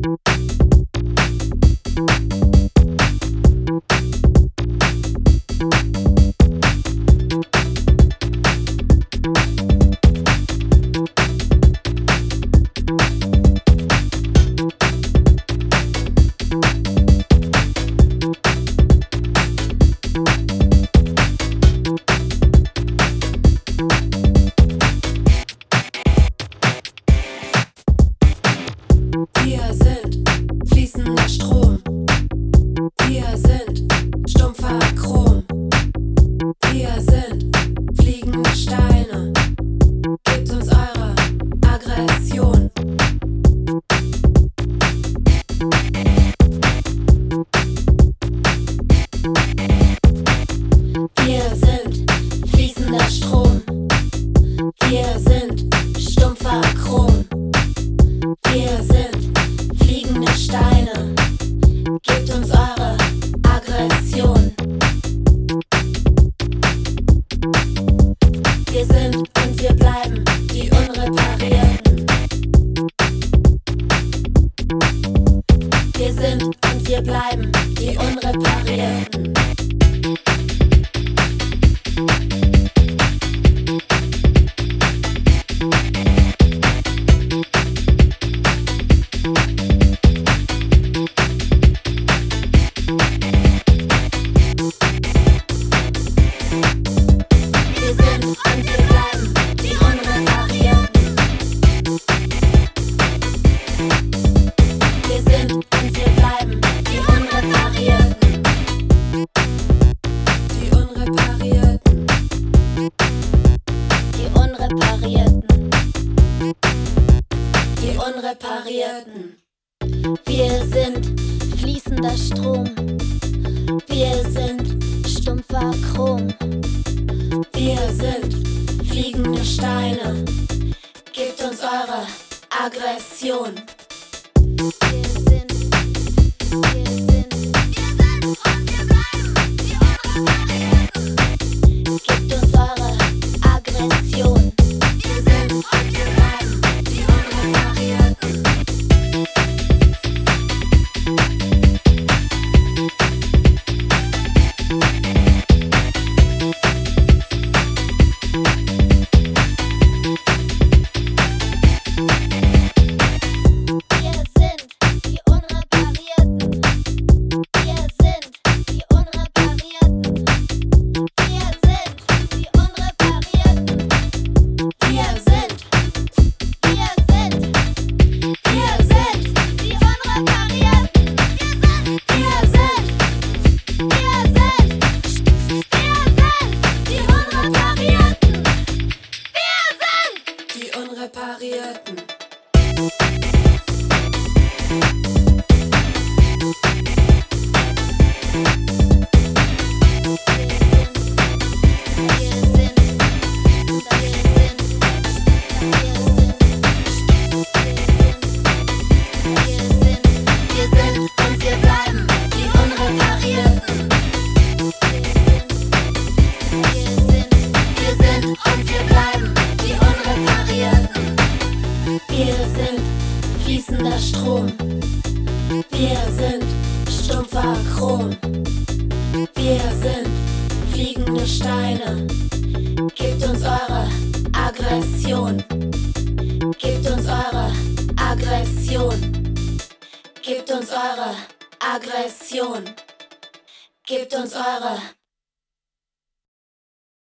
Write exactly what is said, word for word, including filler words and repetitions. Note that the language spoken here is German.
Wir sind fließender Strom. Wir sind stumpfer Chrom. Wir sind fliegende Steine. Gebt uns eure Aggression. Wir sind fließender Strom. Wir sind stumpfer Chrom. Wir sind fliegende Steine. Gebt uns eure Aggression. Wir sind und wir bleiben die Unreparierten. Wir sind und wir bleiben die Unreparierten. Unreparierten. Wir sind fließender Strom. Wir sind stumpfer Chrom. Wir sind fliegende Steine. Gebt uns eure Aggression. Wir sind, wir sind, wir sind und wir bleiben die Unreparierten. Gebt uns eure Aggression. Wir sind und wir bleiben die Unreparierten. Unreparierten. Fließender Strom. Wir sind stumpfer Chrom. Wir sind fliegende Steine. Gebt uns eure Aggression. Gebt uns eure Aggression. Gebt uns eure Aggression. Gebt uns eure